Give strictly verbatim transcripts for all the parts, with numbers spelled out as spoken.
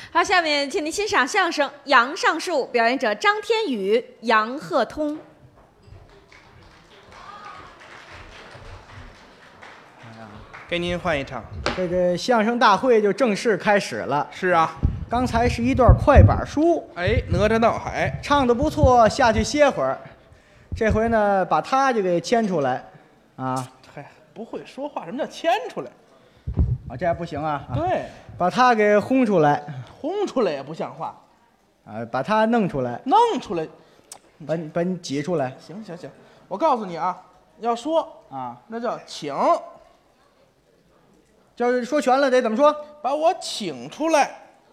好，下面请您欣赏相声《杨上树》，表演者张天宇、杨鹤通。 给您换一场。 这个相声大会就正式开始了。 是啊， 刚才是一段快板书， 哎，哪吒闹海唱得不错，下去歇会儿。这回呢，把他就给牵出来，啊， 嗨，不会说话，什么叫牵出来？ 啊，这还不行啊。啊对， 把他给轰出来， 轰出来也不像话， 啊，把他弄出来， 弄出来， 把你把你挤出来， 行行行，我告诉你啊，要说啊， 那叫请， 就是说全了得怎么说？ 把我请出来，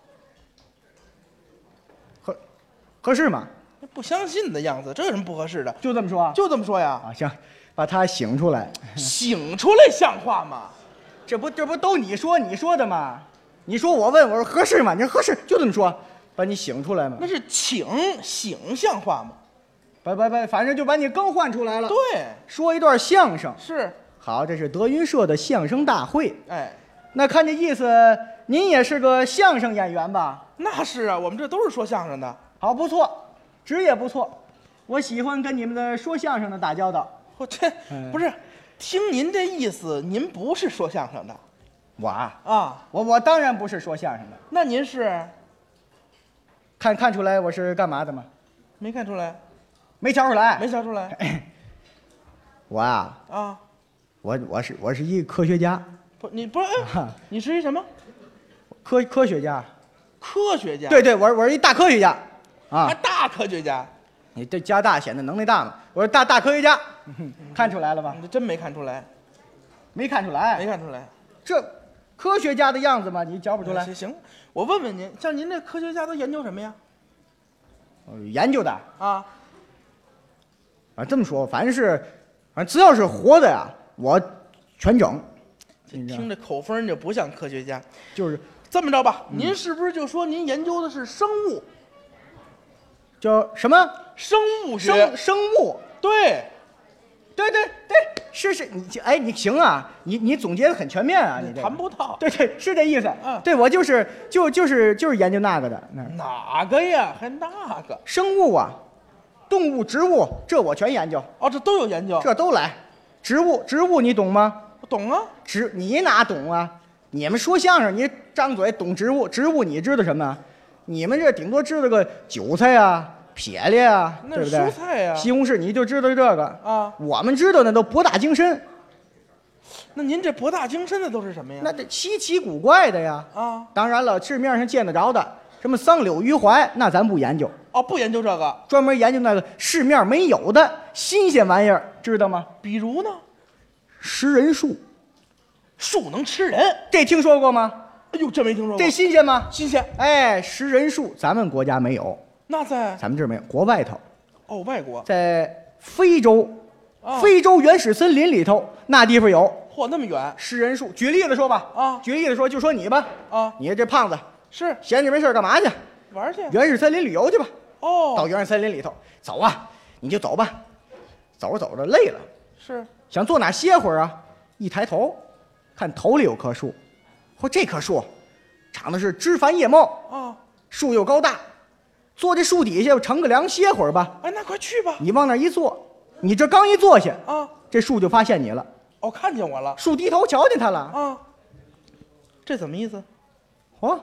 合合适吗？ 不相信的样子，这有什么不合适的？ 就这么说啊？ 就这么说呀。 啊，行，把他醒出来， 醒出来像话吗？ 这不这不都你说你说的吗？你说我问我说合适吗？你说合适，就这么说，把你醒出来嘛。 那是请醒像话吗？ 把把把，反正就把你更换出来了。 对， 说一段相声。 是， 好，这是德云社的相声大会。 哎， 那看这意思，您也是个相声演员吧？ 那是啊，我们这都是说相声的。 好，不错，职业不错，我喜欢跟你们的说相声的打交道。 我这不是，听您这意思，您不是说相声的我啊， 啊？ 我我当然不是说相声的， 那您是看看出来我是干嘛的吗？ 没看出来？ 没瞧出来。 没瞧出来我啊， 啊？ 我我是我是一科学家， 不，你不是，哎你是一什么科科学家。 科学家？ 对对，我是我是一大科学家，啊还，大科学家？ 你这加大显得能耐大嘛。我是大大科学家，看出来了吧？ 你这真没看出来， 没看出来， 没看出来。 这科学家的样子吗？你瞧不出来？ 行行，我问问您，像您这科学家都研究什么呀？ 呃研究的啊， 啊，这么说，反正是，反正只要是活的呀，我全整。你知道听这口风就不像科学家。 就是这么着吧，您是不是就说您研究的是生物？ 叫什么生物学？ 生生物？ 对， 对对对，是是，你哎，你行啊，你你总结的很全面啊，你这谈不到。 对对，是这意思。 嗯对我就是就就是就是研究那个的，那哪个呀？还那个？ 生物啊，动物、植物，这我全研究， 哦，这都有研究。 这都来。植物植物你懂吗？ 我懂啊。 植你哪懂啊？你们说相声，你张嘴懂植物，植物你知道什么？你们这顶多知道个韭菜啊、撇列啊， 那是对不对？ 蔬菜呀西红柿你就知道这个啊。 我们知道的都博大精深， 那您这博大精深的都是什么呀？ 那这稀奇古怪的呀。 啊， 当然了，市面上见得着的，什么桑柳、榆槐，那咱不研究， 哦，不研究这个。 专门研究那个市面没有的新鲜玩意儿，知道吗？ 比如呢？ 食人树， 树能吃人？ 这听说过吗？ 哎呦，这没听说过。 这新鲜吗？ 新鲜。 哎，食人树咱们国家没有， 那在咱们这儿没有，国外头， 哦外国。 在非洲， 啊非洲原始森林里头那地方有嚯，那么远食人树。举例子说吧， 啊举例子说，就说你吧， 啊？ 你这胖子是闲着没事儿干嘛去？ 玩去。 原始森林旅游去吧。 哦， 到原始森林里头走啊，你就走吧，走着走着累了， 是想坐哪儿歇会儿啊？一抬头，看头里有棵树，嚯，这棵树长得是枝繁叶茂， 啊。 树又高大，坐这树底下乘个凉歇会儿吧。 哎，那快去吧。 你往那儿一坐，你这刚一坐下， 啊， 这树就发现你了， 哦，看见我了。 树低头瞧见他了， 啊，这怎么意思？ 嚯，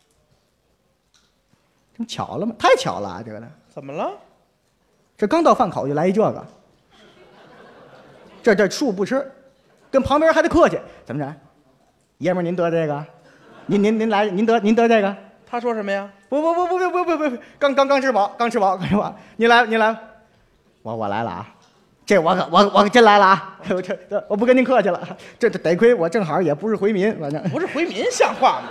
这么巧了吗？太巧了啊，这个呢， 怎么了？ 这刚到饭口就来一这个，这这树不吃，跟旁边还得客气，怎么着？爷们儿您得这个，您您您来，您得您得这个。 他说什么呀？ 不不不不不不不不不，刚刚刚吃饱，刚吃饱，刚吃饱。您来，您来，我我来了啊！这我可我我可真来了啊！我这这我不跟您客气了，这这得亏我正好也不是回民，反正不是回民像话吗？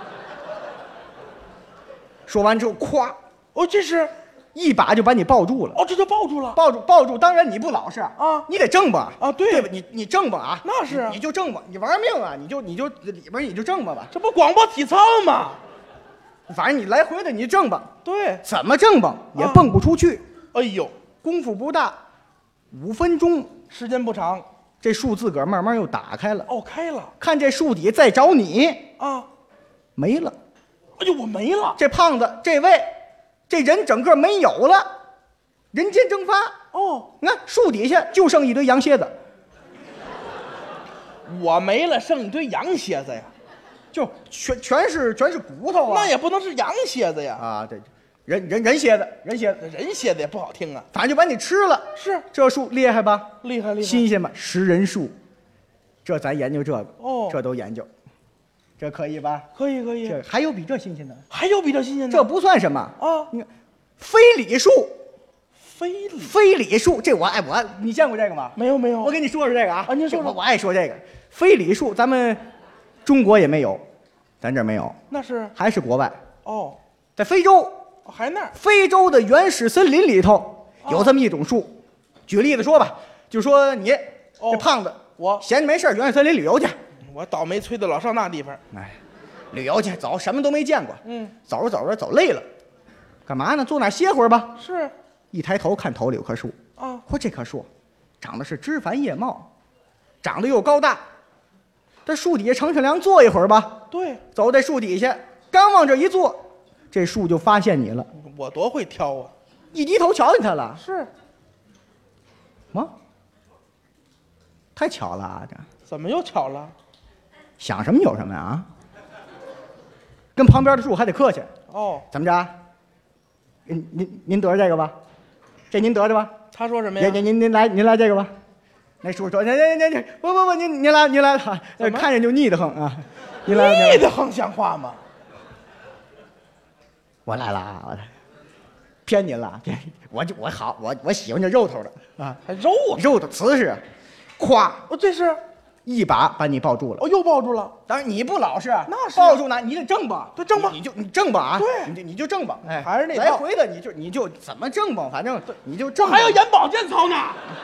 说完之后，咵哦，这是一把就把你抱住了， 哦，这就抱住了。 抱住抱住。当然你不老实啊你得正吧啊对对吧？你你正吧啊！ 那是啊你你就正吧，你玩命啊！你就你就里边你就正吧吧， 这不广播体操吗？ 反正你来回的你正吧， 对。 怎么正吧也啊蹦不出去。 哎呦， 功夫不大，五分钟。 时间不长。 这树自个儿慢慢又打开了， 哦，开了。 看这树底再找你啊， 没了， 哎呦，我没了。 这胖子，这位，这人整个没有了，人间蒸发。 哦， 你看树底下就剩一堆羊蝎子， 我没了，剩一堆羊蝎子呀。 就全全是全是骨头啊。 那也不能是羊蝎子呀。 啊，对，人人人蝎子，人蝎子， 人蝎子也不好听啊。 反正就把你吃了。 是， 这树厉害吧？ 厉害厉害， 新鲜吧？食人树，这咱研究这个， 哦， 这都研究，这可以吧？ 可以可以。 这还有比这新鲜的？ 还有比这新鲜的？ 这不算什么啊！ 你看，非礼树， 非礼， 非礼树，这我爱我，你见过这个吗？ 没有没有。 我跟你说说这个啊， 啊，您说说。 我我爱说这个，非礼树，咱们中国也没有，咱这儿没有， 那是还是国外。 哦， 在非洲， 还那儿。 非洲的原始森林里头有这么一种树。举例子说吧，就说你这胖子， 我闲着没事原始森林旅游去。 我倒霉催的老上那地方。 哎，旅游去，走，什么都没见过。 嗯， 走着走着走累了，干嘛呢？坐那儿歇会儿吧。 是。 一抬头看头里有棵树。 啊， 嚯，这棵树长得是枝繁叶茂，长得又高大。这树底下乘乘凉坐一会儿吧。 对， 走在树底下，刚往这一坐，这树就发现你了。 我多会挑啊！ 一低头瞧见他了。 是。 吗？太巧了啊！这怎么又巧了？ 想什么有什么呀啊！跟旁边的树还得客气。 哦， 怎么着？您您您得着这个吧？这您得着吧？ 他说什么呀？ 您您您来您来这个吧。那叔说：“您您您不不不，您您来您来了，看着就腻得很啊！您来腻得很像话吗？ 我来了啊！我骗您了，骗我就我好我我喜欢这肉头的啊， 还肉啊， 肉的瓷实，咵， 哦，这是一把把你抱住了。 哦，又抱住了。 当然你不老实， 那是抱住哪你得正吧？ 对，正吧， 你就你正吧啊！ 对， 你就你就正吧，哎， 还是那来回的你就你就怎么正吧，反正你就正。 还要演保健操呢。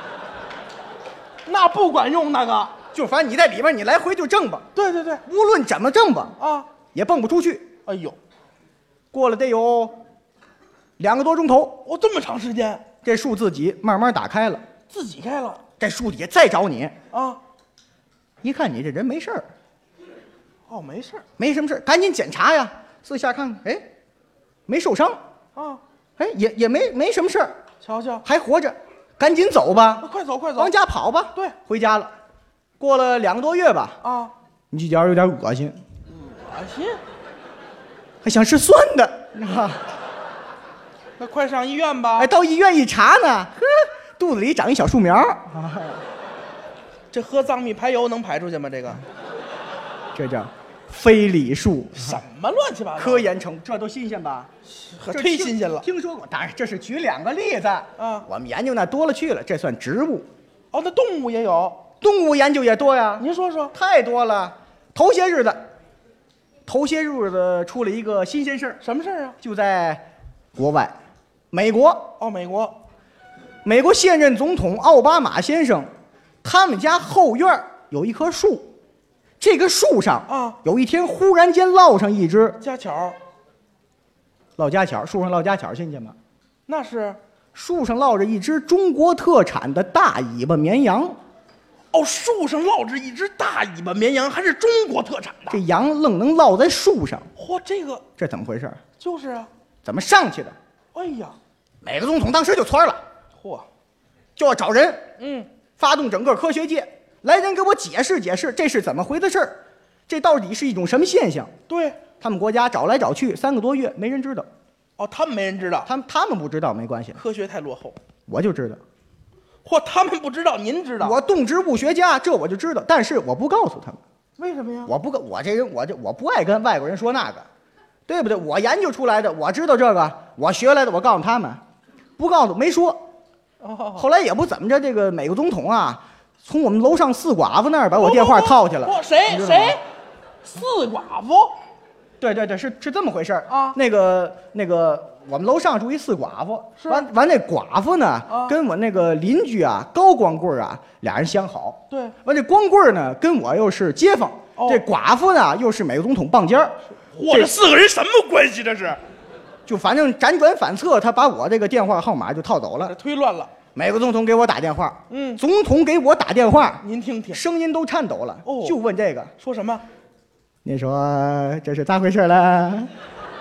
那不管用，那个就反正你在里边，你来回就挣吧。 对对对， 无论怎么挣吧， 啊， 也蹦不出去。 哎呦， 过了得有两个多钟头， 哦，这么长时间， 这树自己慢慢打开了， 自己开了。 这树底下再找你啊， 一看你这人没事儿， 哦，没事儿， 没什么事儿，赶紧检查呀，四下看看，哎，没受伤啊， 哎，也也没没什么事儿， 瞧瞧， 还活着。赶紧走吧， 快走快走， 往家跑吧。 对， 回家了。过了两个多月吧， 啊， 你这点有点恶心， 恶心， 还想吃酸的，啊， 那快上医院吧。 哎，到医院一查呢，呵，肚子里长一小树苗。啊， 这喝藏秘排油能排出去吗？这个， 这叫非礼树， 什么乱七八糟？ 科研成，这都新鲜吧？ 可忒新鲜了。 听说过，当然这是举两个例子啊。 我们研究那多了去了，这算植物。 哦，那动物也有， 动物研究也多呀。 您说说， 太多了。头些日子，头些日子出了一个新鲜事儿。 什么事儿啊？ 就在国外，美国。 哦，美国， 美国现任总统奥巴马先生，他们家后院有一棵树。这个树上啊， 有一天忽然间落上一只家巧， 落家巧，树上落家巧，新鲜吗？ 那是， 树上落着一只中国特产的大尾巴绵羊。 哦，树上落着一只大尾巴绵羊，还是中国特产的。 这羊愣能落在树上， 嚯，这个这怎么回事？ 就是啊， 怎么上去的？ 哎呀， 美国总统当时就窜了， 嚯， 就要找人， 嗯， 发动整个科学界。来人给我解释解释，这是怎么回的事儿？这到底是一种什么现象？ 对他们国家找来找去，三个多月没人知道。 哦，他们没人知道， 他们他们不知道没关系， 科学太落后。 我就知道。 嚯，他们不知道，您知道？ 我动植物学家，这我就知道，但是我不告诉他们。 为什么呀？ 我不跟我这人，我这我不爱跟外国人说那个，对不对？我研究出来的，我知道这个，我学来的，我告诉他们，不告诉没说。 哦， 后来也不怎么着，这个美国总统啊。从我们楼上四寡妇那儿把我电话套去了。 哦，谁谁？四寡妇？ 对对对，是是这么回事啊。 那个那个，我们楼上住一四寡妇，完完那寡妇呢， 啊、 跟我那个邻居啊高光棍啊俩人相好。 对。 完这光棍呢跟我又是街坊， 哦、 这寡妇呢又是美国总统棒尖儿。 我这四个人什么关系？这是？ 就反正辗转反侧，他把我这个电话号码就套走了， 推乱了。 美国总统给我打电话， 嗯， 总统给我打电话， 您听听， 声音都颤抖了， 哦， 就问这个， 说什么？ 您说这是咋回事了？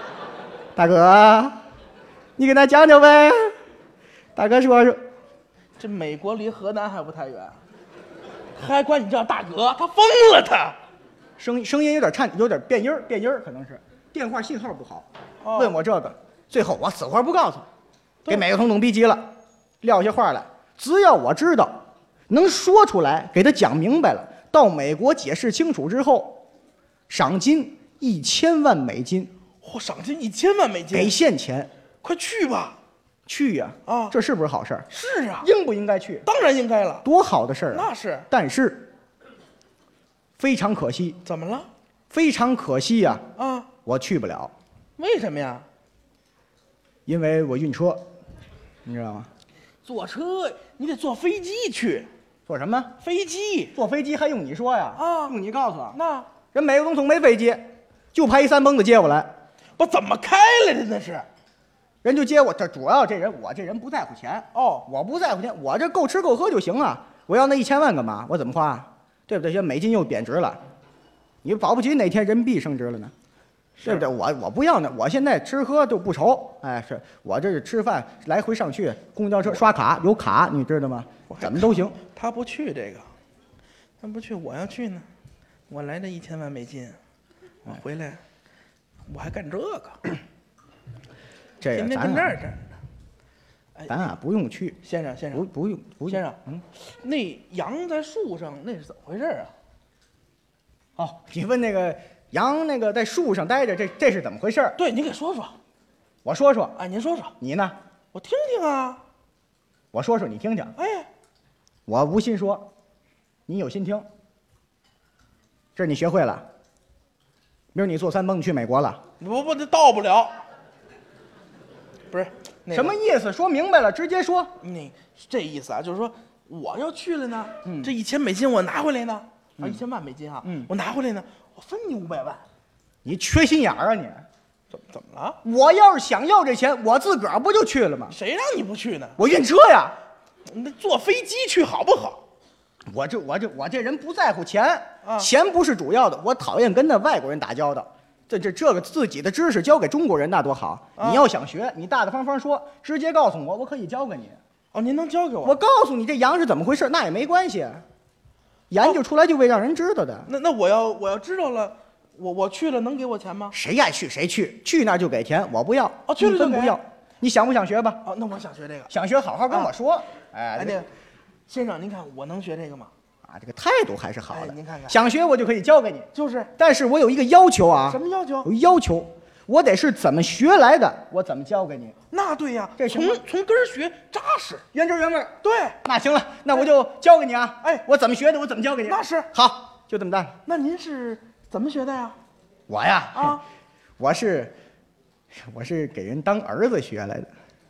大哥，你跟他讲讲呗。大哥说说， 这美国离河南还不太远，还管你叫大哥，他疯了他。 声声音有点颤，有点变音儿，变音儿可能是电话信号不好。 哦问我这个，最后我死活不告诉，给每个统统逼急了，撂下话来。只要我知道，能说出来，给他讲明白了，到美国解释清楚之后，赏金一千万美金， 嚯，赏金一千万美金， 给现钱， 快去吧！ 去呀！ 啊， 这是不是好事儿？ 是啊， 应不应该去？ 当然应该了， 多好的事儿啊！ 那是。 但是非常可惜， 怎么了？ 非常可惜呀！ 啊， 我去不了， 为什么呀？ 因为我晕车，你知道吗？ 坐车你得坐飞机去， 坐什么？ 飞机。 坐飞机还用你说呀？ 啊用你告诉我。 那人美国总统没飞机，就派一三蹦子接我来， 我怎么开来的那是？ 人就接我。这主要这人，我这人不在乎钱哦， 我不在乎钱，我这够吃够喝就行啊。我要那一千万干嘛？我怎么花？对不对？现在美金又贬值了，你保不齐哪天人民币升值了呢？对不对？我我不要那，我现在吃喝就不愁。哎，是我这是吃饭来回上去，公交车刷卡有卡，你知道吗？怎么都行。 他不去这个，他不去，我要去呢。我来这一千万美金，我回来，我还干这个， 这个天天咱啊跟这儿站着。哎， 咱啊不用去， 先生，先生， 不不用不用先生， 嗯， 那羊在树上，那是怎么回事啊？ 哦，你问那个羊那个在树上待着，这这是怎么回事？ 对，您给说说。 我说说， 哎，您说说， 你呢？ 我听听啊。 我说说，你听听。 哎， 我无心说，你有心听。这你学会了，明儿你坐三蹦去美国了， 不不，这到不了。不是、那个、 什么意思？说明白了，直接说。 你这意思啊，就是说我要去了呢， 嗯这一千美金我拿回来呢，啊， 嗯一千万美金啊， 嗯我拿回来呢，我分你五百万。 你缺心眼儿啊你！ 怎么怎么了？ 我要是想要这钱，我自个儿不就去了吗？ 谁让你不去呢？ 我晕车呀！ 那坐飞机去好不好？ 我这我这我这人不在乎钱， 啊钱不是主要的。我讨厌跟那外国人打交道。这这这个自己的知识交给中国人那多好！ 啊你要想学，你大大方方说，直接告诉我，我可以教给你。 哦，您能教给我？ 我告诉你这羊是怎么回事，那也没关系。研究出来就为让人知道的。 那那我要我要知道了，我我去了能给我钱吗？ 谁爱去谁去，去那儿就给钱，我不要。 哦去了就给一分不要。你想不想学吧？ 哦，那我想学这个。 想学好好跟我说。哎， 哎， 这那个先生，您看我能学这个吗？ 啊，这个态度还是好的。 哎您看看想学我就可以教给你， 就是但是我有一个要求啊。 什么要求有？一要求，我得是怎么学来的，我怎么教给你。 那对呀，从这行吗从根儿学扎实。 原汁原味儿。 对， 那行了，那我就教给你啊。 哎我怎么学的，我怎么教给你。 那是好，就这么办。 那您是怎么学的呀？ 我呀， 啊， 我是我是给人当儿子学来的。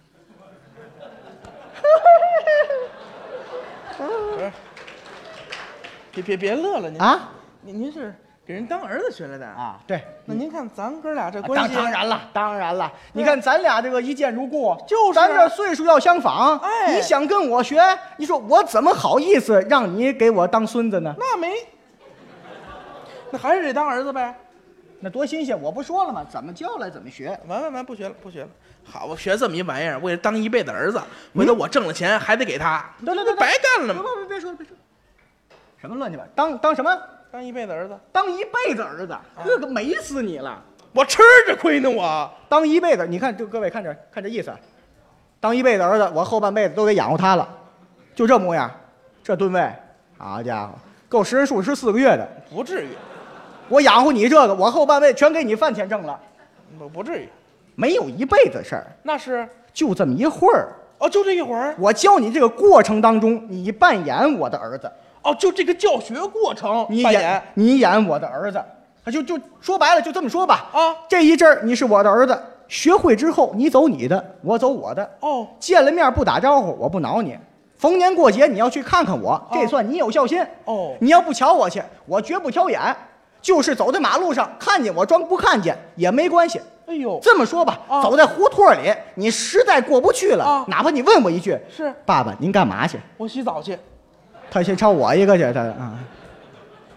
别别别乐了，您啊， 您您是给人当儿子学来的？ 啊，对。 那您看咱哥俩这当关系， 当然了，当然了，你看咱俩这个一见如故， 就是啊咱这岁数要相仿。 哎你想跟我学，你说我怎么好意思让你给我当孙子呢？ 那没，那还是得当儿子呗。 那多新鲜！我不说了吗？怎么教来怎么学。 完完完，不学了不学了。好，我学这么一玩意儿，为了当一辈子儿子，回头我挣了钱还得给他， 对对对， 白干了别吗？ 别别说了，别说了，什么乱七八糟？当当什么？ 当一辈子儿子， 当一辈子儿子，这个美死你了！ 我吃着亏呢我。 当一辈子，你看这各位看这看这意思，当一辈子儿子，我后半辈子都得养活他了，就这模样，这吨位，好家伙，够十人数吃四个月的。 不至于， 我养活你这个，我后半辈子全给你饭钱挣了， 不不至于。 没有一辈子事儿， 那是就这么一会儿。 哦，就这一会儿。 我教你这个过程当中，你扮演我的儿子， 哦，就这个教学过程， 你扮演你演我的儿子，就就说白了，就这么说吧。 啊。 这一阵儿你是我的儿子，学会之后你走你的，我走我的。 哦， 见了面不打招呼，我不挠你。逢年过节你要去看看我，这算你有孝心。 哦你要不瞧我去，我绝不挑眼。就是走在马路上，看见我装不看见也没关系。 哎呦， 这么说吧， 啊走在胡同里，你实在过不去了， 啊哪怕你问我一句：“ 是爸爸，您干嘛去我洗澡去。？” 他先朝我一个去，他啊，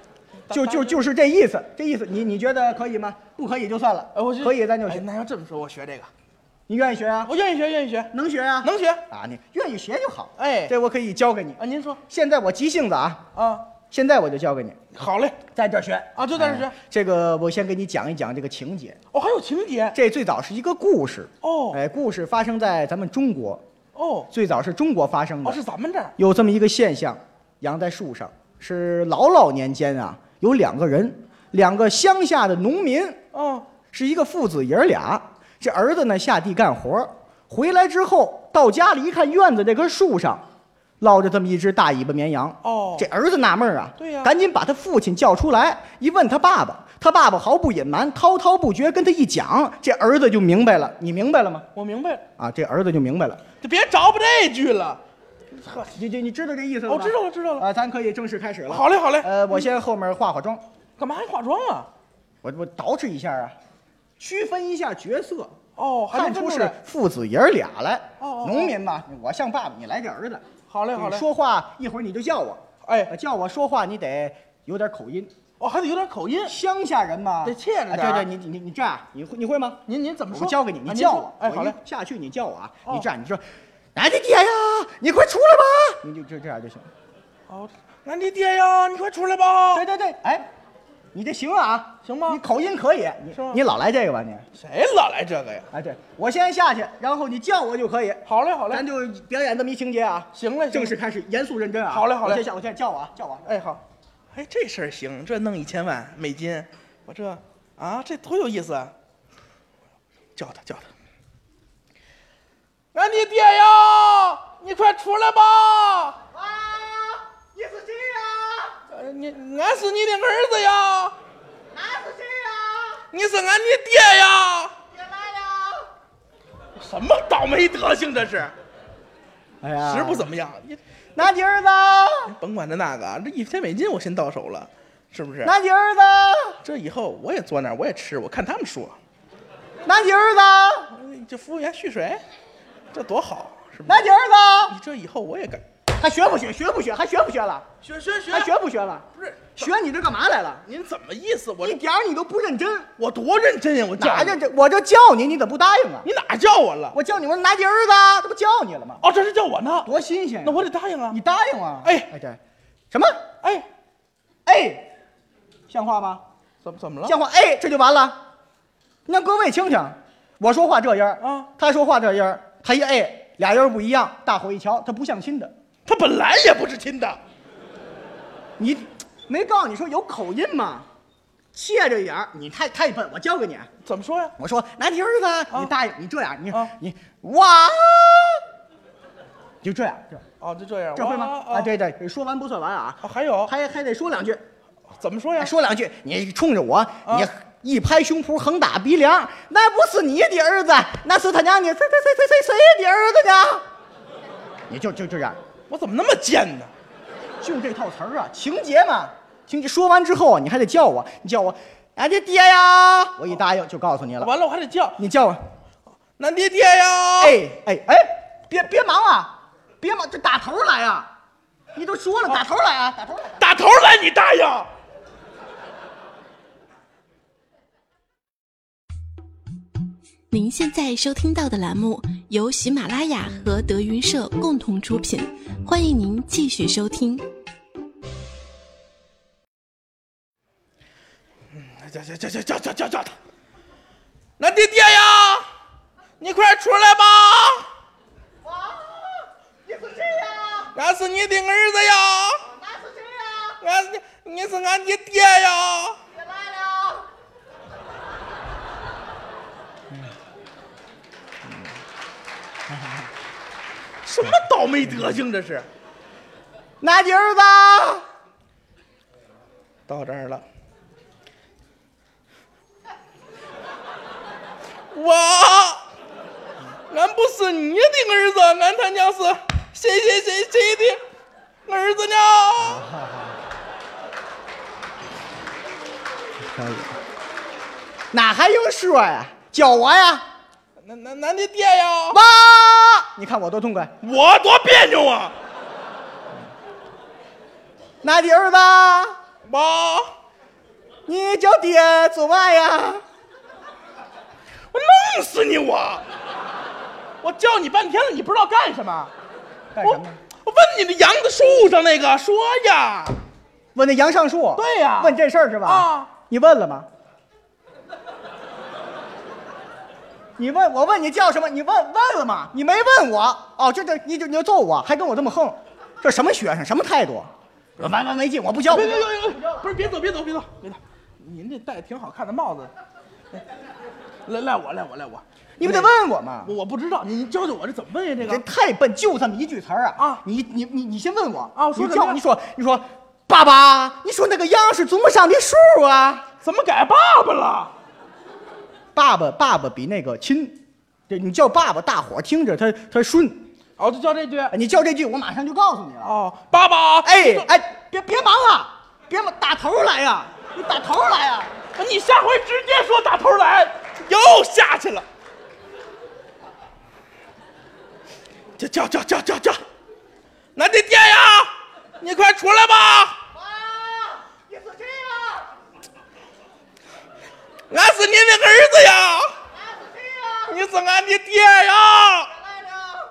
就就就是这意思，这意思，你你觉得可以吗？不可以就算了， 哎，我可以咱就学。 哎那要这么说，我学这个， 你愿意学啊？ 我愿意学，愿意学， 能学啊？ 能学啊，你愿意学就好。 哎， 这我可以教给你啊。您说现在我急性子啊啊， 现在我就教给你， 好嘞， 在这儿学啊，就在这儿学。 哎这个我先给你讲一讲这个情节。 哦，还有情节。 这最早是一个故事。 哦， 哎，故事发生在咱们中国。 哦， 最早是中国发生的。 哦，是咱们这儿有这么一个现象，养在树上，是老老年间啊，有两个人，两个乡下的农民， 哦， 是一个父子爷儿俩。这儿子呢下地干活，回来之后到家里一看，院子这棵树上落着这么一只大尾巴绵羊。 哦， 这儿子纳闷啊， 对呀， 赶紧把他父亲叫出来，一问他爸爸，他爸爸毫不隐瞒，滔滔不绝跟他一讲，这儿子就明白了。你明白了吗？ 我明白了啊，这儿子就明白了。 就别找不这句了。 呵，你你你知道这意思了吗？ 我知道，我知道了。 啊，咱可以正式开始了。 好嘞，好嘞。 呃，我先后面化化妆。 干嘛还化妆啊？ 我我捯饬一下啊，区分一下角色。 哦，还看出是父子爷儿俩来。 哦， 农民嘛，我像爸爸，你来这儿子。 好嘞，好嘞。 说话一会儿你就叫我， 哎， 叫我说话你得有点口音。 哦，还得有点口音。 乡下人嘛， 得切着点。 对对，你你你这样，你会你会吗？ 您您怎么说？ 我教给你，你叫我。 哎，好嘞。 下去你叫我啊，你这样你说。俺的爹呀，你快出来吧！你就就这样就行。 哦，俺的爹呀，你快出来吧！ 对对对，哎，你这行啊， 行吗？ 你口音可以，你你老来这个吧你？ 谁老来这个呀？ 哎，对，我先下去，然后你叫我就可以。 好嘞，好嘞， 咱就表演这么一情节啊。 行嘞， 正式开始，严肃认真啊。 好嘞，好嘞， 我先下，我先叫我啊，叫我。 哎，好。哎，这事儿行，这弄一千万美金，我这啊，这多有意思啊！叫他，叫他。俺的爹呀，你快出来吧！ 啊，你是谁呀？ 呃，你，俺是你的儿子呀。 俺是谁呀？ 你是俺的爹呀。 爹来了。 什么倒霉德行这是？ 哎呀， 实不怎么样。你， 拿你儿子。 甭管这那个，这一千美金我先到手了，是不是？ 拿你儿子。 这以后我也坐那儿，我也吃，我看他们说。 拿你儿子。 这服务员蓄水。这多好，是不是？ 拿你儿子， 你这以后我也干。 还学不学？学不学？还学不学了？ 学学学， 还学不学了？ 不是， 学你这干嘛来了？ 您怎么意思？我一点你都不认真。 我多认真呀！我哪认真？我这叫你，你怎么不答应啊？ 你哪叫我了？ 我叫你，我拿你儿子，这不叫你了吗？ 哦，这是叫我呢， 多新鲜！ 那我得答应啊！ 你答应啊！ 哎哎，对，什么？ 哎哎，像话吗？ 怎么怎么了？ 像话？哎，这就完了。你让各位听听，我说话这样啊， 他说话这样，他一哎。俩人不一样，大伙一瞧，他不像亲的， 他本来也不是亲的。 你没告诉你说有口音吗？切着眼儿，你太太笨，我教给你。 怎么说呀？ 我说拿你儿子，啊、你答应，你这样，你、啊、你哇，就这样，这哦，就这样， 这会吗？啊，对对，说完不算完啊， 啊还有， 还还得说两句。 怎么说呀？ 说两句，你冲着我，啊、你。一拍胸脯，横打鼻梁，那不是你的儿子，那是他娘的谁谁谁谁谁谁的儿子呢？你就就这样， 我怎么那么贱呢？ 就这套词儿啊，情节嘛，情节说完之后啊，你还得叫我，你叫我，俺的爹呀！我一答应就告诉你了。 完了，我还得叫你叫我， 俺的爹呀！ 哎哎哎，别别忙啊，别忙，这打头来啊！你都说了，打头来啊，打头来， 打头来，你答应。 您现在收听到的栏目由喜马拉雅和德云社共同出品，欢迎您继续收听。 嗯，叫叫叫叫叫叫叫叫他！俺的爹呀，你快出来吧！ 哇，你是谁呀？ 俺是你的儿子呀！ 俺是谁呀？ 俺你你是俺的爹呀！ 爹来了。 什么倒霉德行这是？ 拿你儿子到这儿了，我，俺不是你的儿子，俺他娘是谁谁谁谁的儿子呢？ 可以，哪还用说呀？叫我呀！ 那那俺的爹呀！ 妈，你看我多痛快， 我多别扭啊！ 那的儿子， 妈， 你叫爹做嘛呀？ 我弄死你我！我叫你半天了，你不知道干什么？ 干什么？ 我问你那杨子树上那个，说呀。 问那杨上树？ 对呀。 问这事儿是吧？ 啊。 你问了吗？你问我问你叫什么？你问问了吗？你没问我。哦，这这你就你就揍我，还跟我这么横，这什么学生？什么态度？完完没劲，我不教。 别别别别！不是，别走别走别走别走！您这戴挺好看的帽子。来来我来我来我。 你不得问我吗？ 我我不知道，你教教我这怎么问呀？这个这太笨，就这么一句词儿啊！ 啊， 你你你你先问我啊！我说你叫你说你说，爸爸，你说那个羊是怎么上的树啊？ 怎么改爸爸了？ 爸爸爸爸比那个亲，对你叫爸爸，大伙儿听着他他顺。 哦，就叫这句。 你叫这句，我马上就告诉你了。 哦，爸爸。 哎哎，别别忙啊，别忙，打头来呀！你打头来呀！ 你下回直接说打头来，又下去了。叫叫叫叫叫叫！俺的爹呀，你快出来吧！ 妈，你是谁呀？ 俺是你的儿子呀！ 俺是谁呀？ 你是俺的爹呀！ 来了。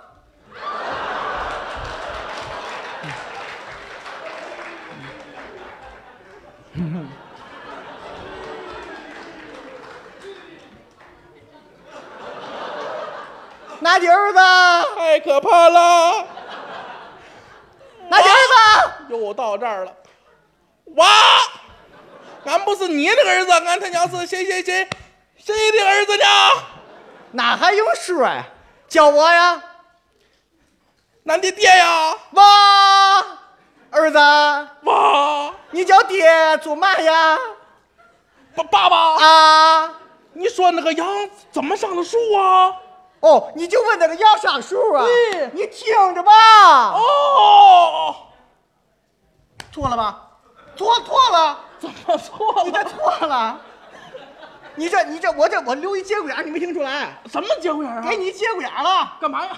俺的儿子太可怕了！ 俺的儿子又到这儿了，哇！俺不是你的儿子，俺他娘是谁谁谁谁的儿子呢？ 哪还用说呀？叫我呀！ 俺的爹呀！ 哇，儿子， 哇！ 你叫爹做嘛呀？ 爸爸爸啊！ 你说那个羊怎么上的树啊？ 哦，你就问那个羊上树啊？ 对， 你听着吧。 哦， 错了吧？错错了， 怎么错了？ 你这错了。你这你这我这我留一节骨眼，你没听出来？ 什么节骨眼啊？ 给你节骨眼了， 干嘛呀？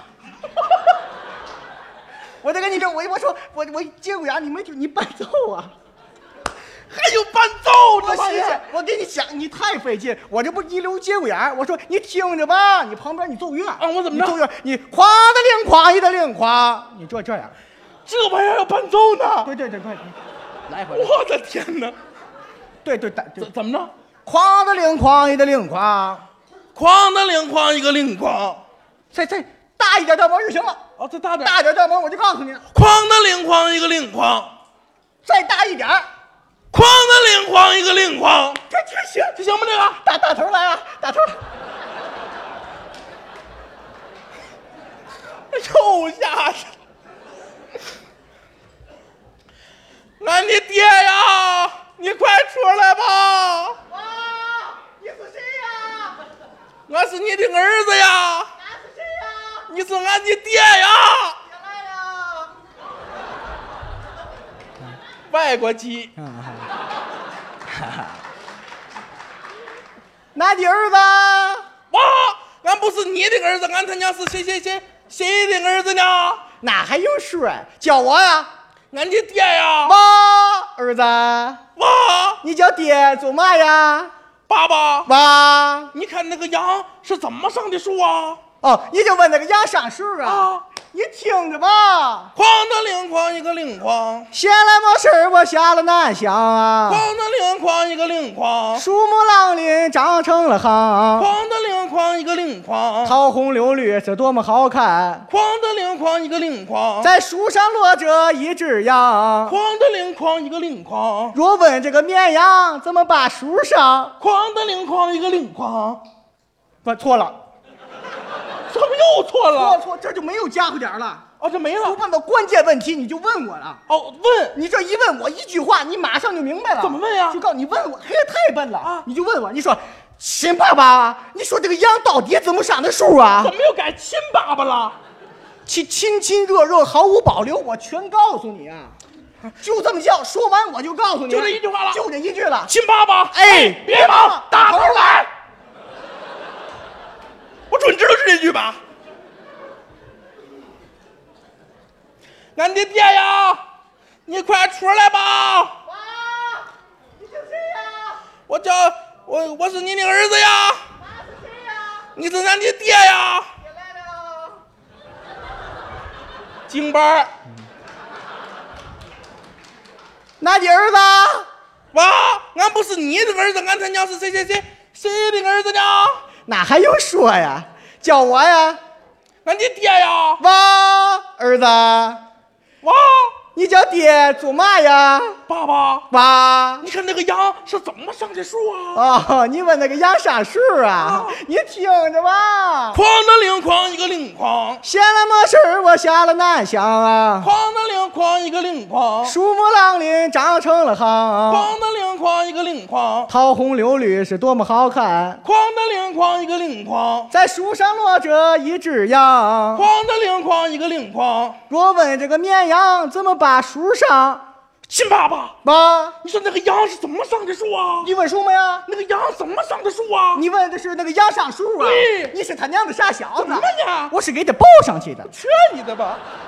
我再跟你这我我说我我节骨眼，你没听你伴奏啊？ 还有伴奏这玩意儿？ 我给你讲，你太费劲。我这不一留节骨眼，我说你听着吧，你旁边你奏乐啊，我怎么着？ 奏乐，你哐的铃哐一的铃哐，你这这样， 这玩意儿要伴奏呢？ 对对对对，来回。 我的天哪！ 对对对， 怎怎么着？ 哐的铃哐一的铃哐， 哐的铃哐一个铃哐， 再再大一点调门就行了。 哦，再大点， 大点调门我就告诉你了。 哐的铃哐一个铃哐， 再大一点。 哐的铃哐一个铃哐， 这这行， 这行吗？这个打打头来啊，打头！ 又下去了。俺的爹呀，你快出来吧！ 哇，你是谁呀？ 我是你的儿子呀！ 俺是谁呀？ 你是俺的爹呀！ 别来了！ 外国籍。 俺的儿子， 哇，俺不是你的儿子，俺他娘是谁谁谁谁的儿子呢？ 那还用说？叫我呀！ 俺的爹呀！ 哇，儿子， 哇， 你叫爹做嘛呀？ 爸爸， 哇， 你看那个羊是怎么上的树啊？ 哦，你就问那个羊上树啊？ 啊， 你听着吧。 哐的铃哐一个铃哐， 闲来没事儿我下了南乡啊。 哐的铃哐一个铃哐， 树木朗林长成了行。 哐的铃哐一个铃哐， 桃红柳绿是多么好看。 哐的铃哐一个铃哐， 在树上落着一只羊。 哐的铃哐一个铃哐， 若问这个绵羊怎么把树上？ 哐的铃哐一个铃哐， 不错了， 怎么又错了？ 错错，这就没有加回点了。 哦，这没了。 问到关键问题你就问我了。 哦，问你这一问我一句话，你马上就明白了。 怎么问呀？ 就告诉你问我，嘿，太笨了啊！ 你就问我，你说亲爸爸，你说这个羊到底怎么上的树啊？ 怎么又改亲爸爸了？ 亲亲亲热热，毫无保留，我全告诉你啊！就这么叫，说完我就告诉你， 就这一句话了， 就这一句了。 亲爸爸， 哎， 别忙，打头来！我准知道是这句吧？俺的爹呀，你快出来吧！ 哇，你是谁呀？ 我叫我我是你的儿子呀。你是俺的爹呀。 爹来了。 京班。 哪的儿子？ 哇，俺不是你的儿子，俺才娘是谁谁谁谁的儿子呢？ 那还用说呀？叫我呀。 俺的爹呀。 哇，儿子。 哇， 你叫爹做嘛呀？ 爸爸。 哇， 你看那个羊是怎么上的树啊？ 哦，你问那个羊啥树啊？啊你听着吧。 哐的铃哐一个铃哐， 闲了没事儿我下了南乡啊。 哐的铃哐一个铃哐， 树木朗林长成了行。 哐的铃哐一个铃哐， 桃红柳绿是多么好看。 哐的铃哐一个铃哐， 在树上落着一只羊。 哐的铃哐一个铃哐。 若问这个绵羊怎么把树上？ 亲爸爸， 爸， 你说那个羊是怎么上的树啊？ 你问什么呀？ 那个羊怎么上的树啊？ 你问的是那个羊上树啊？ 对， 你是他娘的傻小子！ 怎么呀？ 我是给他抱上去的。 这你的吧？